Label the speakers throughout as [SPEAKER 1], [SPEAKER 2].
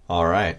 [SPEAKER 1] All right.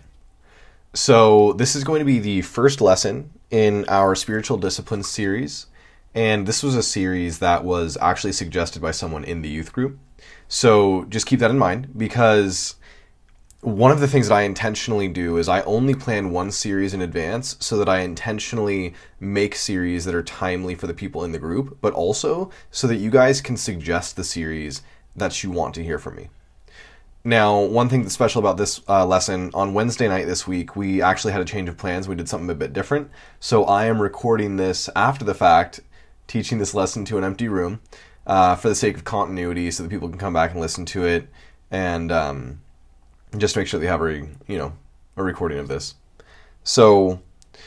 [SPEAKER 1] So this is going to be the first lesson in our spiritual disciplines series. And this was a series that was actually suggested by someone in the youth group. So just keep that in mind, because one of the things that I intentionally do is I only plan one series in advance so that I intentionally make series that are timely for the people in the group, but also so that you guys can suggest the series that you want to hear from me. Now, one thing that's special about this lesson, on Wednesday night this week, we actually had a change of plans. We did something a bit different. So I am recording this after the fact, teaching this lesson to an empty room for the sake of continuity so that people can come back and listen to it and just make sure they have a recording of this. So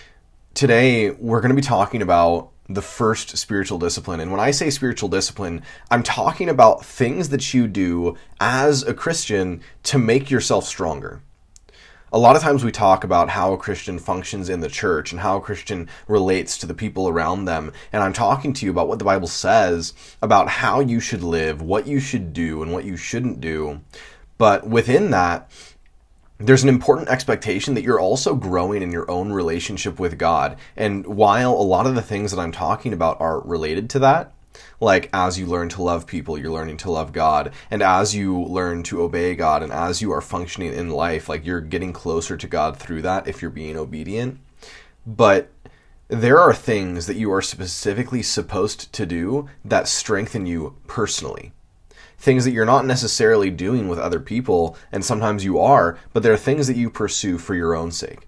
[SPEAKER 1] today we're going to be talking about the first spiritual discipline. And when I say spiritual discipline, I'm talking about things that you do as a Christian to make yourself stronger. A lot of times we talk about how a Christian functions in the church and how a Christian relates to the people around them. And I'm talking to you about what the Bible says about how you should live, what you should do, and what you shouldn't do. But within that, there's an important expectation that you're also growing in your own relationship with God. And while a lot of the things that I'm talking about are related to that, like as you learn to love people, you're learning to love God. And as you learn to obey God and as you are functioning in life, like you're getting closer to God through that if you're being obedient. But there are things that you are specifically supposed to do that strengthen you personally. Things that you're not necessarily doing with other people, and sometimes you are, but there are things that you pursue for your own sake.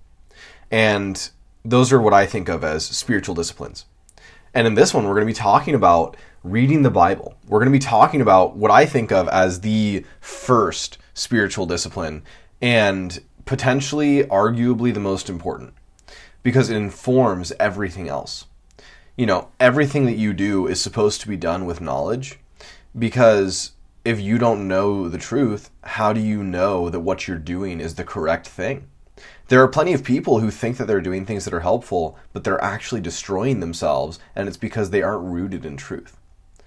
[SPEAKER 1] And those are what I think of as spiritual disciplines. And in this one, we're going to be talking about reading the Bible. We're going to be talking about what I think of as the first spiritual discipline, and potentially, arguably, the most important, because it informs everything else. You know, everything that you do is supposed to be done with knowledge, because if you don't know the truth, how do you know that what you're doing is the correct thing? There are plenty of people who think that they're doing things that are helpful, but they're actually destroying themselves, and it's because they aren't rooted in truth.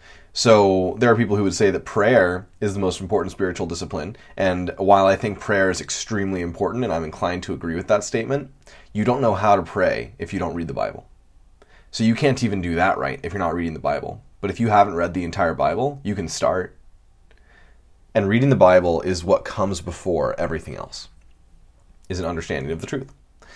[SPEAKER 1] So there are people who would say that prayer is the most important spiritual discipline, and while I think prayer is extremely important, and I'm inclined to agree with that statement, you don't know how to pray if you don't read the Bible. So you can't even do that right if you're not reading the Bible. But if you haven't read the entire Bible, you can start. And reading the Bible is what comes before everything else, is an understanding of the truth.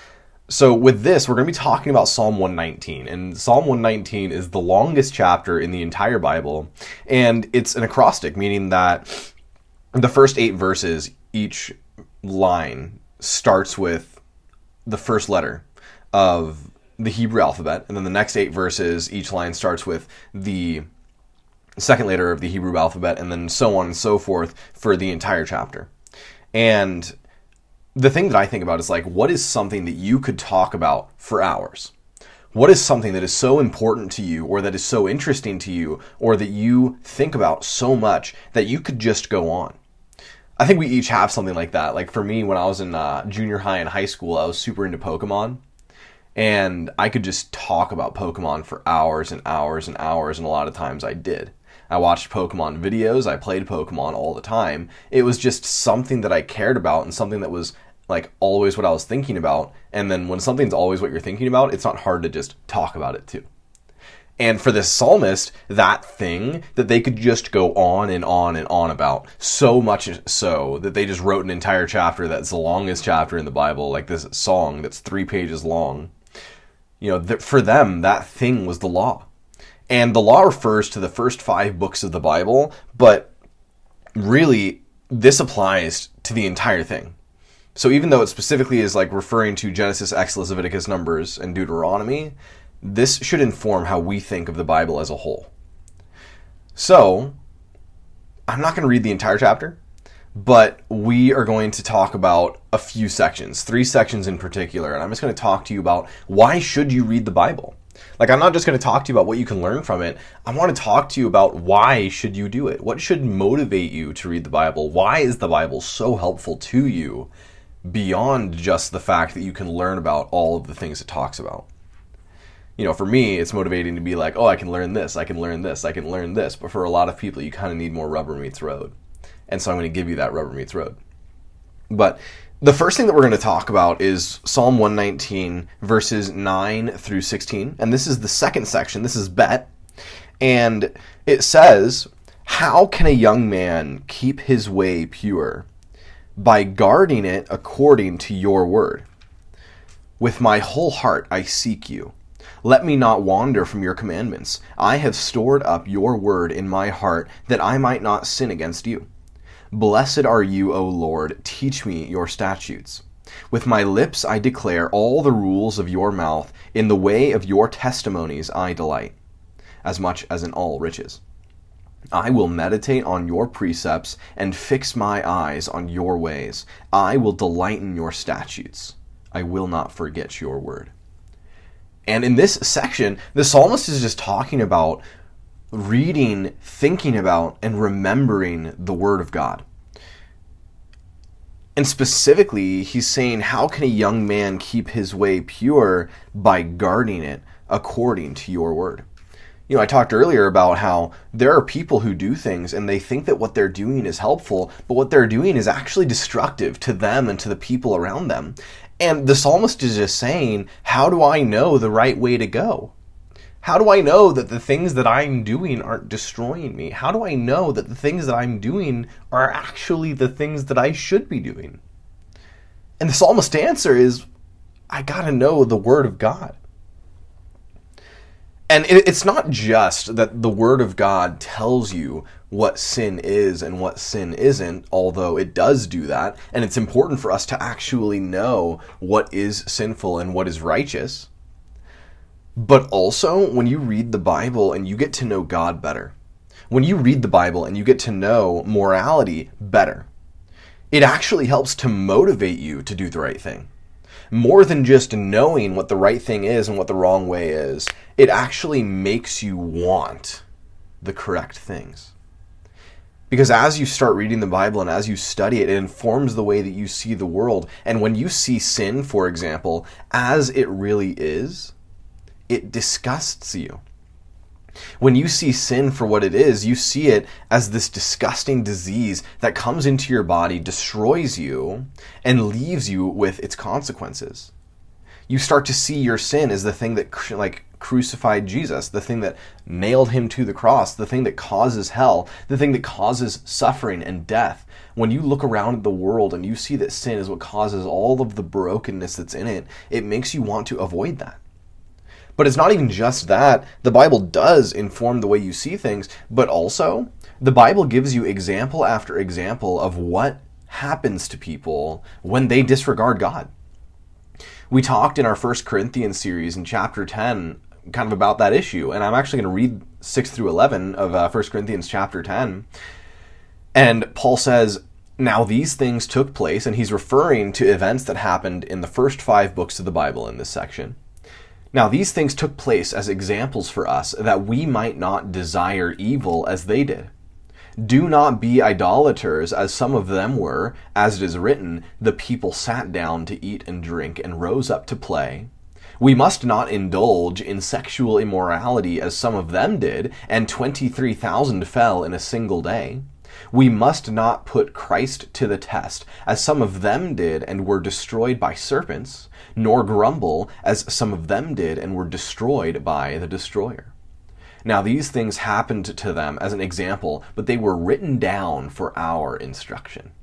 [SPEAKER 1] So with this, we're going to be talking about Psalm 119. And Psalm 119 is the longest chapter in the entire Bible. And it's an acrostic, meaning that the first 8 verses, each line starts with the first letter of the Hebrew alphabet. And then the next 8 verses, each line starts with the second letter of the Hebrew alphabet, and then so on and so forth for the entire chapter. And the thing that I think about is like, what is something that you could talk about for hours? What is something that is so important to you, or that is so interesting to you, or that you think about so much that you could just go on? I think we each have something like that. Like for me, when I was in junior high and high school, I was super into Pokemon. And I could just talk about Pokemon for hours and hours and hours, and a lot of times I did. I watched Pokemon videos, I played Pokemon all the time. It was just something that I cared about and something that was like always what I was thinking about. And then when something's always what you're thinking about, it's not hard to just talk about it too. And for this psalmist, that thing that they could just go on and on and on about, so much so that they just wrote an entire chapter that's the longest chapter in the Bible, like this song that's 3 pages long. You know, for them, that thing was the law. And the law refers to the first 5 books of the Bible, but really, this applies to the entire thing. So even though it specifically is like referring to Genesis, Exodus, Leviticus, Numbers, and Deuteronomy, this should inform how we think of the Bible as a whole. So, I'm not going to read the entire chapter, but we are going to talk about a few sections, 3 sections in particular, and I'm just going to talk to you about why should you read the Bible. Like, I'm not just going to talk to you about what you can learn from it. I want to talk to you about why should you do it? What should motivate you to read the Bible? Why is the Bible so helpful to you beyond just the fact that you can learn about all of the things it talks about? You know, for me, it's motivating to be like, oh, I can learn this, I can learn this, I can learn this. But for a lot of people, you kind of need more rubber meets road. And so I'm going to give you that rubber meets road. But The first thing that we're going to talk about is Psalm 119, verses 9 through 16. And this is the second section. This is Bet. And it says, "How can a young man keep his way pure? By guarding it according to your word. With my whole heart I seek you. Let me not wander from your commandments. I have stored up your word in my heart, that I might not sin against you. Blessed are you, O Lord. Teach me your statutes. With my lips I declare all the rules of your mouth. In the way of your testimonies I delight, as much as in all riches. I will meditate on your precepts and fix my eyes on your ways. I will delight in your statutes. I will not forget your word." And in this section, the psalmist is just talking about reading, thinking about, and remembering the word of God. And specifically, he's saying, how can a young man keep his way pure? By guarding it according to your word. You know, I talked earlier about how there are people who do things and they think that what they're doing is helpful, but what they're doing is actually destructive to them and to the people around them. And the psalmist is just saying, how do I know the right way to go? How do I know that the things that I'm doing aren't destroying me? How do I know that the things that I'm doing are actually the things that I should be doing? And the psalmist's answer is, I gotta know the word of God. And it's not just that the word of God tells you what sin is and what sin isn't, although it does do that, and it's important for us to actually know what is sinful and what is righteous. But also, when you read the Bible and you get to know God better, when you read the Bible and you get to know morality better, it actually helps to motivate you to do the right thing. More than just knowing what the right thing is and what the wrong way is, it actually makes you want the correct things. Because as you start reading the Bible and as you study it, it informs the way that you see the world. And when you see sin, for example, as it really is, it disgusts you. When you see sin for what it is, you see it as this disgusting disease that comes into your body, destroys you, and leaves you with its consequences. You start to see your sin as the thing that crucified Jesus, the thing that nailed him to the cross, the thing that causes hell, the thing that causes suffering and death. When you look around at the world and you see that sin is what causes all of the brokenness that's in it, it makes you want to avoid that. But it's not even just that. The Bible does inform the way you see things, but also the Bible gives you example after example of what happens to people when they disregard God. We talked in our 1 Corinthians series in chapter 10 kind of about that issue, and I'm actually going to read 6 through 11 of 1 Corinthians chapter 10. And Paul says, "Now these things took place," and he's referring to events that happened in the first 5 books of the Bible in this section. "Now these things took place as examples for us, that we might not desire evil as they did. Do not be idolaters, as some of them were, as it is written, the people sat down to eat and drink and rose up to play. We must not indulge in sexual immorality, as some of them did, and 23,000 fell in a single day. We must not put Christ to the test, as some of them did and were destroyed by serpents, nor grumble, as some of them did and were destroyed by the destroyer. Now these things happened to them as an example, but they were written down for our instruction."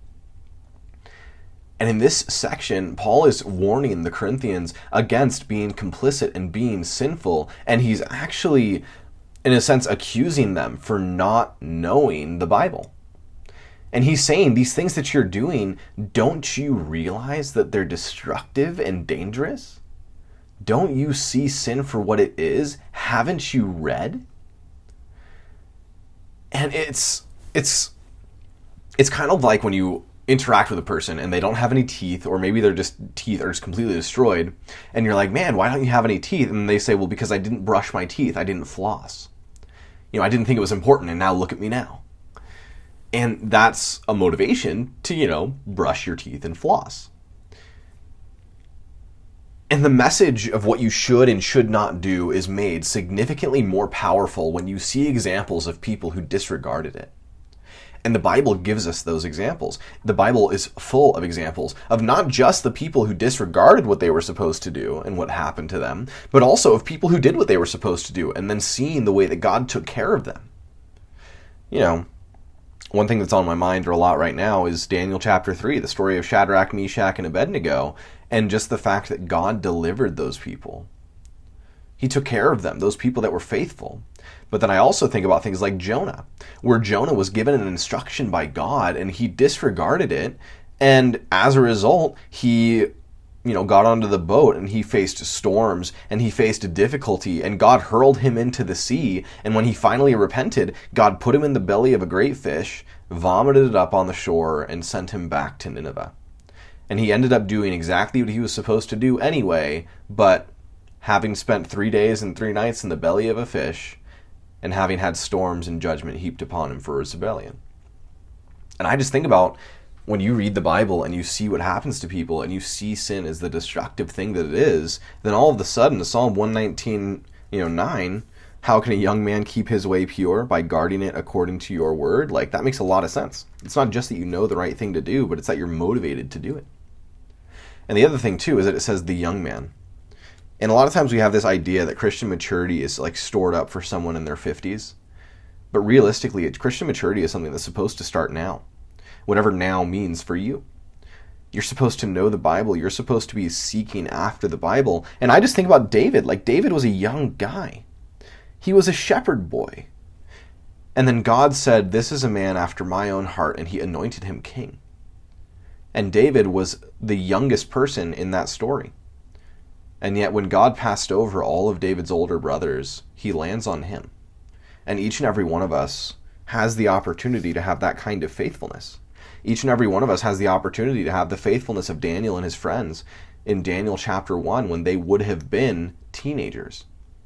[SPEAKER 1] And in this section, Paul is warning the Corinthians against being complicit and being sinful, and he's actually, in a sense, accusing them for not knowing the Bible. And he's saying, these things that you're doing, don't you realize that they're destructive and dangerous? Don't you see sin for what it is? Haven't you read? And it's kind of like when you interact with a person and they don't have any teeth, or maybe their teeth are just completely destroyed, and you're like, "Man, why don't you have any teeth?" And they say, "Well, because I didn't brush my teeth. I didn't floss. I didn't think it was important, and now look at me now." And that's a motivation to, brush your teeth and floss. And the message of what you should and should not do is made significantly more powerful when you see examples of people who disregarded it. And the Bible gives us those examples. The Bible is full of examples of not just the people who disregarded what they were supposed to do and what happened to them, but also of people who did what they were supposed to do and then seeing the way that God took care of them. You know, one thing that's on my mind a lot right now is Daniel chapter 3, the story of Shadrach, Meshach, and Abednego, and just the fact that God delivered those people. He took care of them, those people that were faithful. But then I also think about things like Jonah, where Jonah was given an instruction by God and he disregarded it. And as a result, he, got onto the boat and he faced storms and he faced difficulty and God hurled him into the sea. And when he finally repented, God put him in the belly of a great fish, vomited it up on the shore, and sent him back to Nineveh. And he ended up doing exactly what he was supposed to do anyway, but having spent 3 days and 3 nights in the belly of a fish, and having had storms and judgment heaped upon him for his rebellion. And I just think about when you read the Bible and you see what happens to people and you see sin as the destructive thing that it is, then all of a sudden, Psalm 119, 9, how can a young man keep his way pure? By guarding it according to your word. Like, that makes a lot of sense. It's not just that you know the right thing to do, but it's that you're motivated to do it. And the other thing, too, is that it says the young man. And a lot of times we have this idea that Christian maturity is like stored up for someone in their 50s. But realistically, Christian maturity is something that's supposed to start now. Whatever now means for you. You're supposed to know the Bible. You're supposed to be seeking after the Bible. And I just think about David. Like, David was a young guy. He was a shepherd boy. And then God said, this is a man after my own heart, and he anointed him king. And David was the youngest person in that story. And yet when God passed over all of David's older brothers, he lands on him. And each and every one of us has the opportunity to have that kind of faithfulness. Each and every one of us has the opportunity to have the faithfulness of Daniel and his friends in Daniel chapter 1 when they would have been teenagers.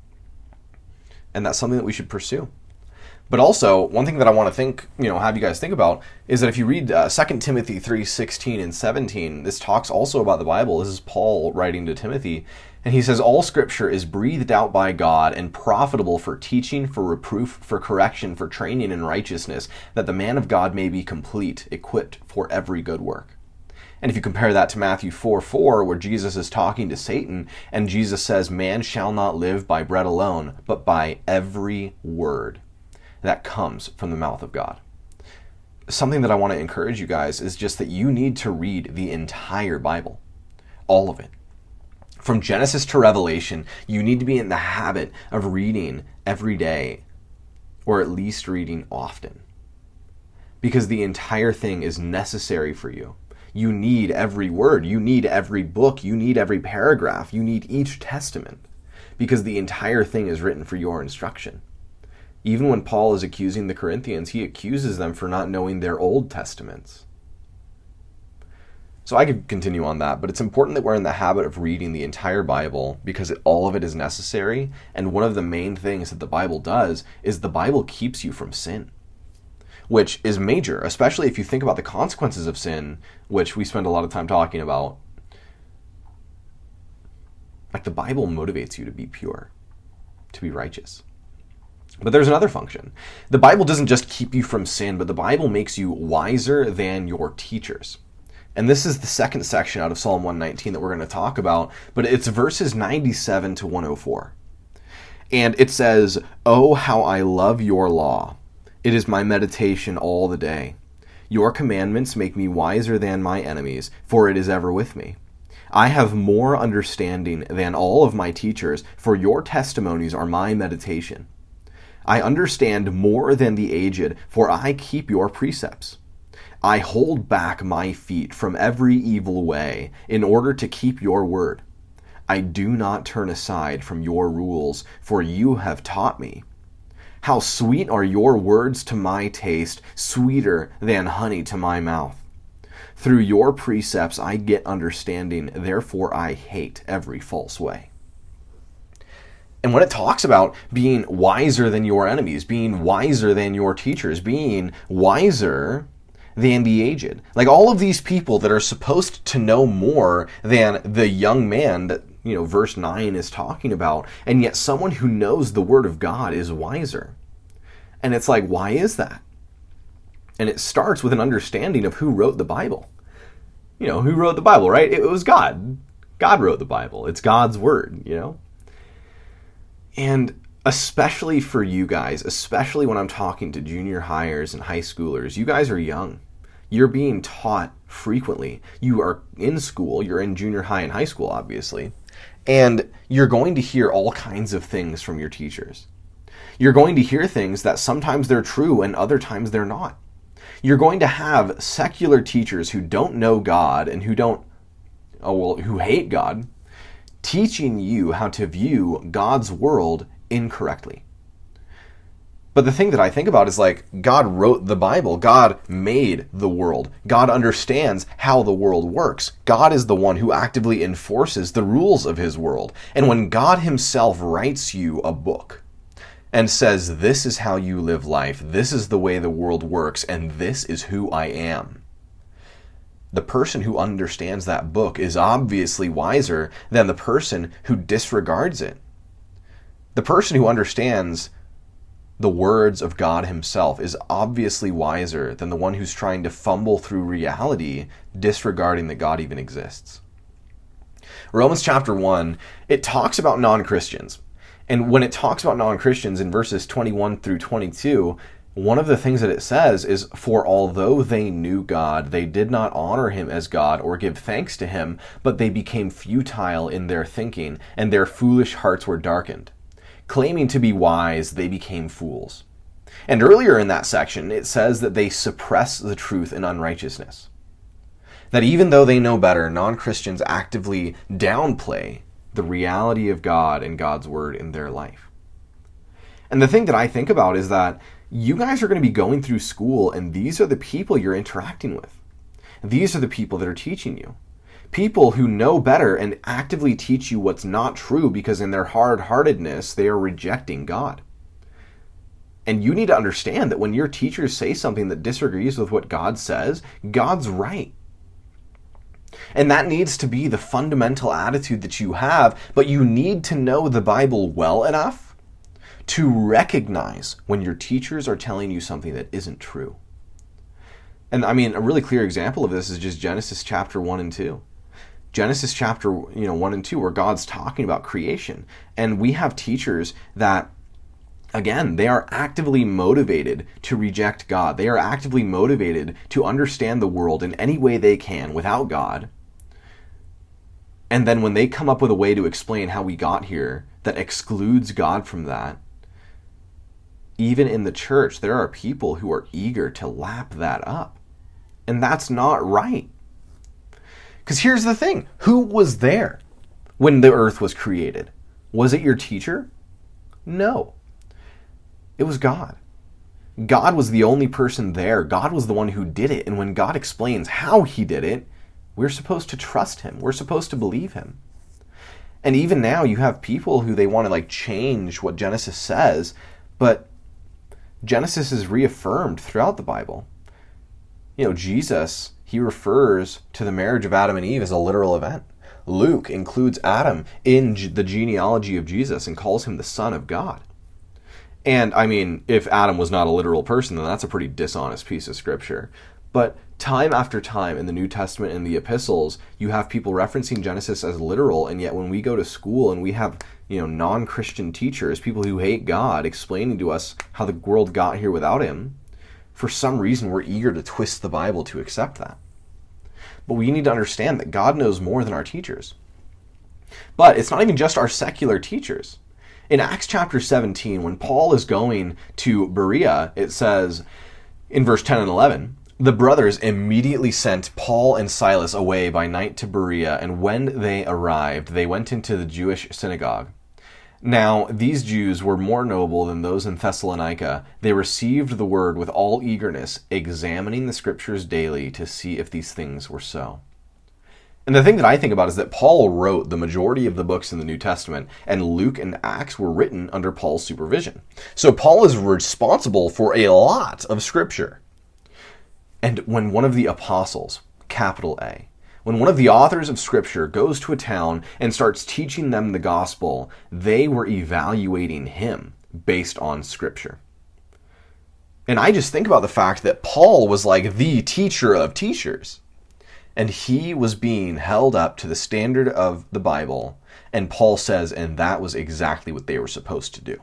[SPEAKER 1] And that's something that we should pursue. But also, one thing that I want to have you guys think about is that if you read 2 Timothy 3:16 and 17, this talks also about the Bible. This is Paul writing to Timothy. And he says, all scripture is breathed out by God and profitable for teaching, for reproof, for correction, for training in righteousness, that the man of God may be complete, equipped for every good work. And if you compare that to Matthew 4:4, where Jesus is talking to Satan, and Jesus says, man shall not live by bread alone, but by every word that comes from the mouth of God. Something that I want to encourage you guys is just that you need to read the entire Bible. All of it. From Genesis to Revelation, you need to be in the habit of reading every day, or at least reading often. Because the entire thing is necessary for you. You need every word. You need every book. You need every paragraph. You need each testament. Because the entire thing is written for your instruction. Even when Paul is accusing the Corinthians, he accuses them for not knowing their Old Testaments. So I could continue on that, but it's important that we're in the habit of reading the entire Bible because all of it is necessary. And one of the main things that the Bible does is the Bible keeps you from sin, which is major, especially if you think about the consequences of sin, which we spend a lot of time talking about. Like, the Bible motivates you to be pure, to be righteous. But there's another function. The Bible doesn't just keep you from sin, but the Bible makes you wiser than your teachers. And this is the second section out of Psalm 119 that we're going to talk about, but it's verses 97 to 104. And it says, oh, how I love your law. It is my meditation all the day. Your commandments make me wiser than my enemies, for it is ever with me. I have more understanding than all of my teachers, for your testimonies are my meditation. I understand more than the aged, for I keep your precepts. I hold back my feet from every evil way in order to keep your word. I do not turn aside from your rules, for you have taught me. How sweet are your words to my taste, sweeter than honey to my mouth. Through your precepts I get understanding, therefore I hate every false way. And when it talks about being wiser than your enemies, being wiser than your teachers, being wiser than the aged, like all of these people that are supposed to know more than the young man that, verse 9 is talking about, and yet someone who knows the word of God is wiser. And it's like, why is that? And it starts with an understanding of who wrote the Bible. You know, who wrote the Bible, right? It was God. God wrote the Bible. It's God's word, you know? And especially for you guys, especially when I'm talking to junior hires and high schoolers, you guys are young. You're being taught frequently. You are in school. You're in junior high and high school, obviously. And you're going to hear all kinds of things from your teachers. You're going to hear things that sometimes they're true and other times they're not. You're going to have secular teachers who don't know God and who hate God, teaching you how to view God's world incorrectly. But the thing that I think about is like, God wrote the Bible. God made the world. God understands how the world works. God is the one who actively enforces the rules of his world. And when God himself writes you a book and says, this is how you live life, this is the way the world works, and this is who I am, the person who understands that book is obviously wiser than the person who disregards it. The person who understands the words of God himself is obviously wiser than the one who's trying to fumble through reality, disregarding that God even exists. Romans chapter 1, it talks about non-Christians. And when it talks about non-Christians in verses 21 through 22, one of the things that it says is, for although they knew God, they did not honor him as God or give thanks to him, but they became futile in their thinking, and their foolish hearts were darkened. Claiming to be wise, they became fools. And earlier in that section, it says that they suppress the truth in unrighteousness. That even though they know better, non-Christians actively downplay the reality of God and God's word in their life. And the thing that I think about is that you guys are going to be going through school, and these are the people you're interacting with. These are the people that are teaching you. People who know better and actively teach you what's not true because in their hard-heartedness, they are rejecting God. And you need to understand that when your teachers say something that disagrees with what God says, God's right. And that needs to be the fundamental attitude that you have, but you need to know the Bible well enough to recognize when your teachers are telling you something that isn't true. And I mean, a really clear example of this is just Genesis chapter 1 and 2. Genesis chapter 1 and 2, where God's talking about creation. And we have teachers that, again, they are actively motivated to reject God. They are actively motivated to understand the world in any way they can without God. And then when they come up with a way to explain how we got here that excludes God from that, even in the church, there are people who are eager to lap that up. And that's not right. Because here's the thing. Who was there when the earth was created? Was it your teacher? No. It was God. God was the only person there. God was the one who did it. And when God explains how he did it, we're supposed to trust him. We're supposed to believe him. And even now you have people who they want to change what Genesis says, but Genesis is reaffirmed throughout the Bible. Jesus, he refers to the marriage of Adam and Eve as a literal event. Luke includes Adam in the genealogy of Jesus and calls him the Son of God. And I mean, if Adam was not a literal person, then that's a pretty dishonest piece of scripture. But time after time in the New Testament and the epistles, you have people referencing Genesis as literal, and yet when we go to school and we have non-Christian teachers, people who hate God, explaining to us how the world got here without him, for some reason we're eager to twist the Bible to accept that. But we need to understand that God knows more than our teachers. But it's not even just our secular teachers. In Acts chapter 17, when Paul is going to Berea, it says in verse 10 and 11, the brothers immediately sent Paul and Silas away by night to Berea, and when they arrived, they went into the Jewish synagogue. Now, these Jews were more noble than those in Thessalonica. They received the word with all eagerness, examining the scriptures daily to see if these things were so. And the thing that I think about is that Paul wrote the majority of the books in the New Testament, and Luke and Acts were written under Paul's supervision. So Paul is responsible for a lot of scripture. And when one of the apostles, capital A, when one of the authors of Scripture goes to a town and starts teaching them the gospel, they were evaluating him based on Scripture. And I just think about the fact that Paul was like the teacher of teachers. And he was being held up to the standard of the Bible. And Paul says, and that was exactly what they were supposed to do.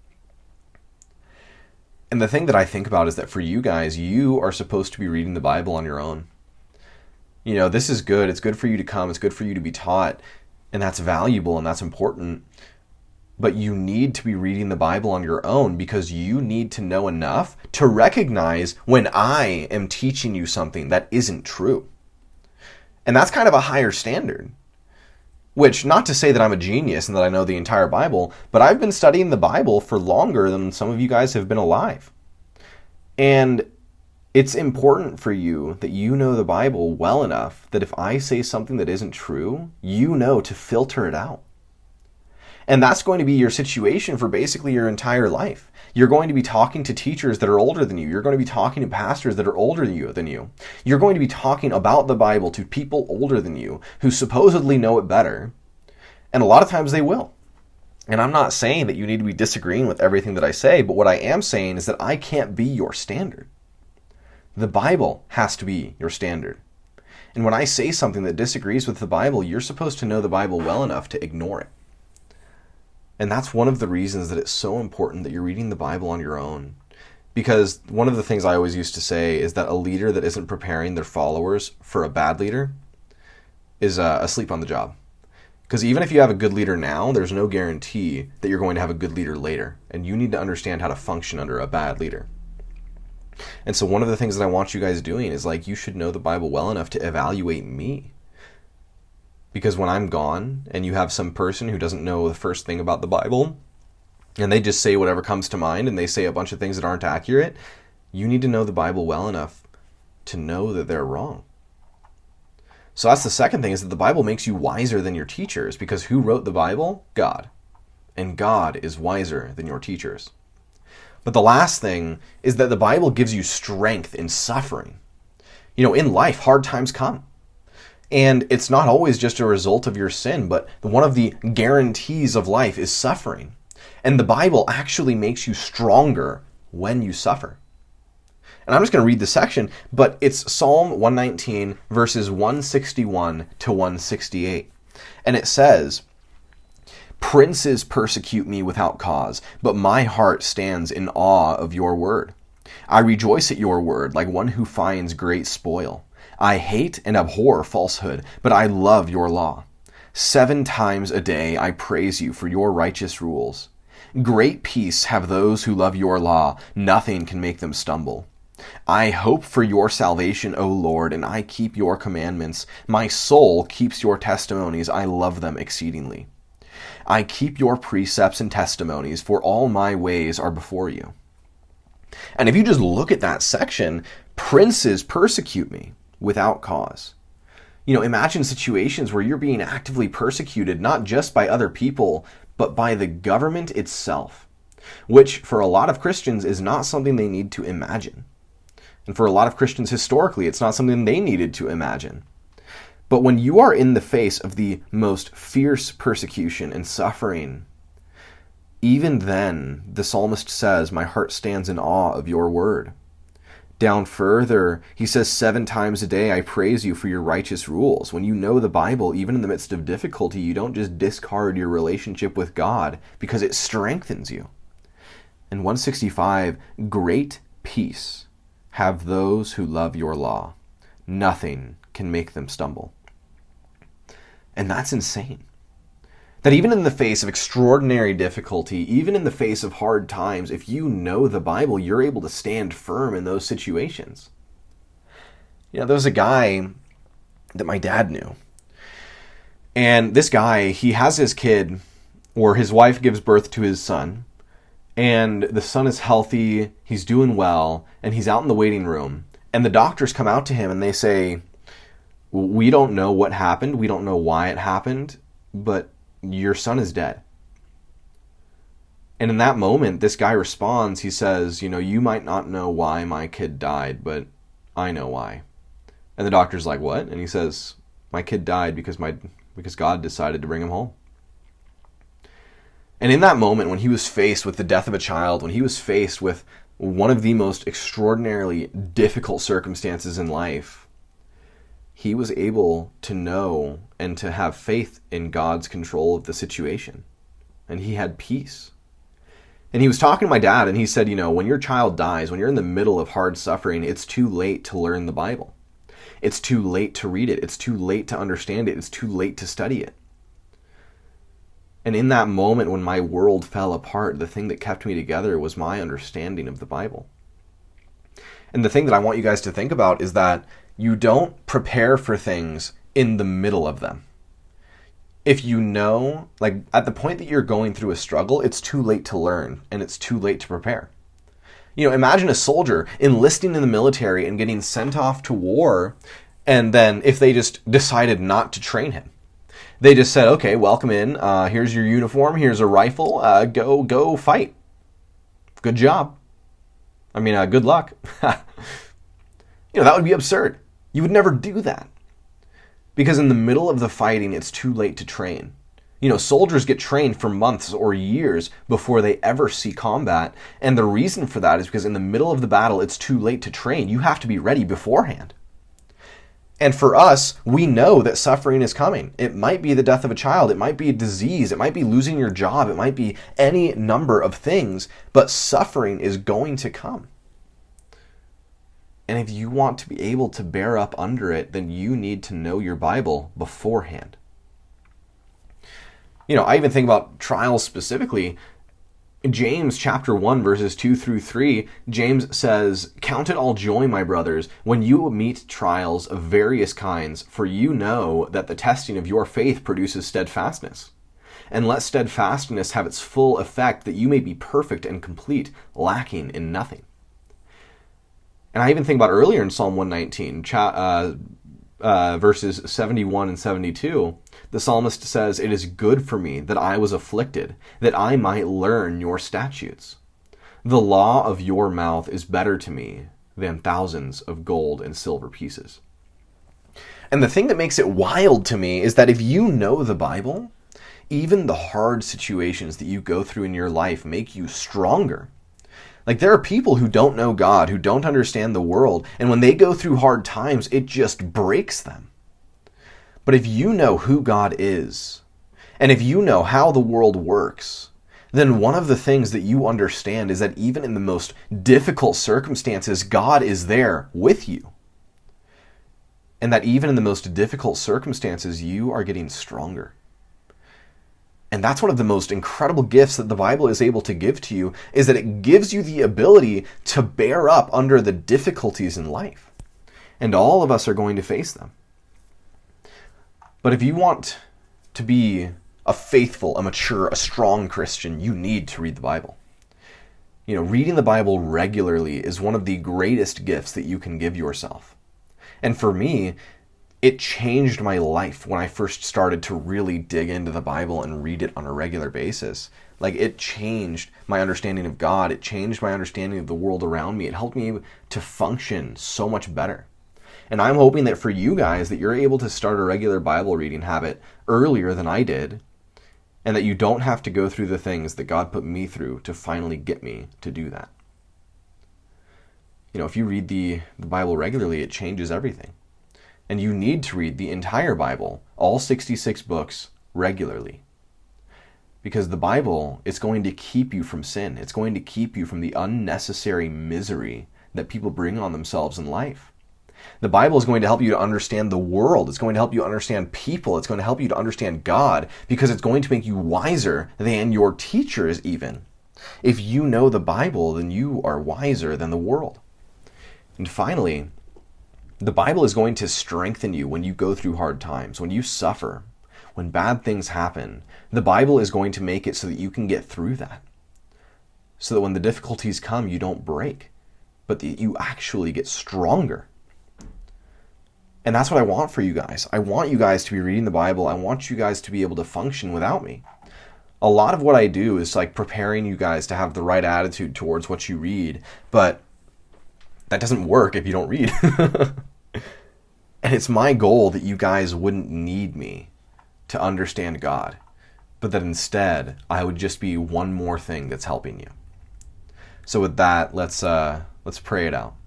[SPEAKER 1] And the thing that I think about is that for you guys, you are supposed to be reading the Bible on your own. You know, this is good. It's good for you to come. It's good for you to be taught. And that's valuable and that's important. But you need to be reading the Bible on your own because you need to know enough to recognize when I am teaching you something that isn't true. And that's kind of a higher standard. Which, not to say that I'm a genius and that I know the entire Bible, but I've been studying the Bible for longer than some of you guys have been alive. And it's important for you that you know the Bible well enough that if I say something that isn't true, you know to filter it out. And that's going to be your situation for basically your entire life. You're going to be talking to teachers that are older than you. You're going to be talking to pastors that are older than you. You're going to be talking about the Bible to people older than you who supposedly know it better. And a lot of times they will. And I'm not saying that you need to be disagreeing with everything that I say, but what I am saying is that I can't be your standard. The Bible has to be your standard. And when I say something that disagrees with the Bible, you're supposed to know the Bible well enough to ignore it. And that's one of the reasons that it's so important that you're reading the Bible on your own. Because one of the things I always used to say is that a leader that isn't preparing their followers for a bad leader is asleep on the job. Because even if you have a good leader now, there's no guarantee that you're going to have a good leader later. And you need to understand how to function under a bad leader. And so one of the things that I want you guys doing is like, you should know the Bible well enough to evaluate me. Because when I'm gone and you have some person who doesn't know the first thing about the Bible and they just say whatever comes to mind and they say a bunch of things that aren't accurate, you need to know the Bible well enough to know that they're wrong. So that's the second thing, is that the Bible makes you wiser than your teachers, because who wrote the Bible? God. And God is wiser than your teachers. But the last thing is that the Bible gives you strength in suffering. You know, in life, hard times come. And it's not always just a result of your sin, but one of the guarantees of life is suffering. And the Bible actually makes you stronger when you suffer. And I'm just going to read the section, but it's Psalm 119, verses 161 to 168. And it says, "Princes persecute me without cause, but my heart stands in awe of your word. I rejoice at your word like one who finds great spoil. I hate and abhor falsehood, but I love your law. 7 times a day I praise you for your righteous rules. Great peace have those who love your law. Nothing can make them stumble. I hope for your salvation, O Lord, and I keep your commandments. My soul keeps your testimonies. I love them exceedingly. I keep your precepts and testimonies, for all my ways are before you." And if you just look at that section, princes persecute me without cause. You know, imagine situations where you're being actively persecuted, not just by other people, but by the government itself, which for a lot of Christians is not something they need to imagine. And for a lot of Christians historically, it's not something they needed to imagine. But when you are in the face of the most fierce persecution and suffering, even then, the psalmist says, "My heart stands in awe of your word." Down further, he says, 7 times a day I praise you for your righteous rules. When you know the Bible, even in the midst of difficulty, you don't just discard your relationship with God because it strengthens you. And 165, "Great peace have those who love your law. Nothing can make them stumble." And that's insane. That even in the face of extraordinary difficulty, even in the face of hard times, if you know the Bible, you're able to stand firm in those situations. You know, there was a guy that my dad knew. And this guy, he has his kid, or his wife gives birth to his son, and the son is healthy, he's doing well, and he's out in the waiting room. And the doctors come out to him and they say, "We don't know what happened, we don't know why it happened, but your son is dead." And in that moment, this guy responds, he says, "You know, you might not know why my kid died, but I know why." And the doctor's like, "What?" And he says, "My kid died because God decided to bring him home." And in that moment, when he was faced with the death of a child, when he was faced with one of the most extraordinarily difficult circumstances in life, he was able to know and to have faith in God's control of the situation. And he had peace. And he was talking to my dad, and he said, when your child dies, when you're in the middle of hard suffering, it's too late to learn the Bible. It's too late to read it. It's too late to understand it. It's too late to study it. And in that moment when my world fell apart, the thing that kept me together was my understanding of the Bible. And the thing that I want you guys to think about is that you don't prepare for things in the middle of them. If you know, at the point that you're going through a struggle, it's too late to learn and it's too late to prepare. Imagine a soldier enlisting in the military and getting sent off to war, and then if they just decided not to train him. They just said, okay, welcome in, here's your uniform, here's a rifle, go fight. Good job. Good luck. That would be absurd. You would never do that. Because in the middle of the fighting, it's too late to train. Soldiers get trained for months or years before they ever see combat. And the reason for that is because in the middle of the battle, it's too late to train. You have to be ready beforehand. And for us, we know that suffering is coming. It might be the death of a child. It might be a disease. It might be losing your job. It might be any number of things. But suffering is going to come. And if you want to be able to bear up under it, then you need to know your Bible beforehand. I even think about trials specifically. In James chapter 1, verses 2 through 3, James says, "Count it all joy, my brothers, when you meet trials of various kinds, for you know that the testing of your faith produces steadfastness. And let steadfastness have its full effect, that you may be perfect and complete, lacking in nothing." And I even think about earlier in Psalm 119, verses 71 and 72, the psalmist says, "It is good for me that I was afflicted, that I might learn your statutes. The law of your mouth is better to me than thousands of gold and silver pieces." And the thing that makes it wild to me is that if you know the Bible, even the hard situations that you go through in your life make you stronger. There are people who don't know God, who don't understand the world, and when they go through hard times, it just breaks them. But if you know who God is, and if you know how the world works, then one of the things that you understand is that even in the most difficult circumstances, God is there with you. And that even in the most difficult circumstances, you are getting stronger. And that's one of the most incredible gifts that the Bible is able to give to you, is that it gives you the ability to bear up under the difficulties in life. And all of us are going to face them. But if you want to be a faithful, a mature, a strong Christian, you need to read the Bible. Reading the Bible regularly is one of the greatest gifts that you can give yourself. And for me, it changed my life when I first started to really dig into the Bible and read it on a regular basis. It changed my understanding of God. It changed my understanding of the world around me. It helped me to function so much better. And I'm hoping that for you guys, that you're able to start a regular Bible reading habit earlier than I did, and that you don't have to go through the things that God put me through to finally get me to do that. If you read the Bible regularly, it changes everything. And you need to read the entire Bible, all 66 books, regularly. Because the Bible is going to keep you from sin. It's going to keep you from the unnecessary misery that people bring on themselves in life. The Bible is going to help you to understand the world. It's going to help you understand people. It's going to help you to understand God, because it's going to make you wiser than your teachers even. If you know the Bible, then you are wiser than the world. And finally, the Bible is going to strengthen you when you go through hard times, when you suffer, when bad things happen. The Bible is going to make it so that you can get through that. So that when the difficulties come, you don't break, but that you actually get stronger. And that's what I want for you guys. I want you guys to be reading the Bible. I want you guys to be able to function without me. A lot of what I do is preparing you guys to have the right attitude towards what you read, but that doesn't work if you don't read. And it's my goal that you guys wouldn't need me to understand God, but that instead I would just be one more thing that's helping you. So with that, let's pray it out.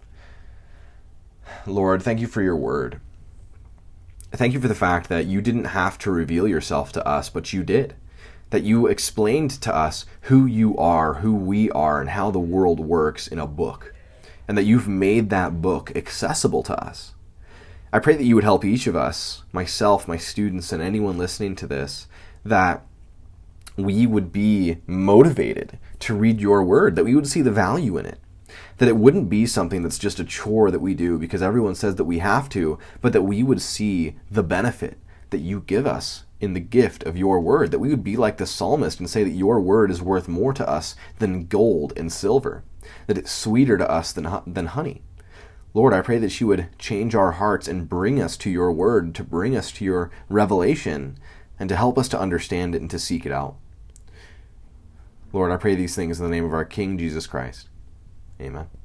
[SPEAKER 1] Lord, thank you for your word. Thank you for the fact that you didn't have to reveal yourself to us, but you did. That you explained to us who you are, who we are, and how the world works in a book. And that you've made that book accessible to us. I pray that you would help each of us, myself, my students, and anyone listening to this, that we would be motivated to read your word, that we would see the value in it. That it wouldn't be something that's just a chore that we do because everyone says that we have to, but that we would see the benefit that you give us in the gift of your word, that we would be like the psalmist and say that your word is worth more to us than gold and silver, that it's sweeter to us than honey. Lord, I pray that you would change our hearts and bring us to your word, to bring us to your revelation, and to help us to understand it and to seek it out. Lord, I pray these things in the name of our King, Jesus Christ. Amen.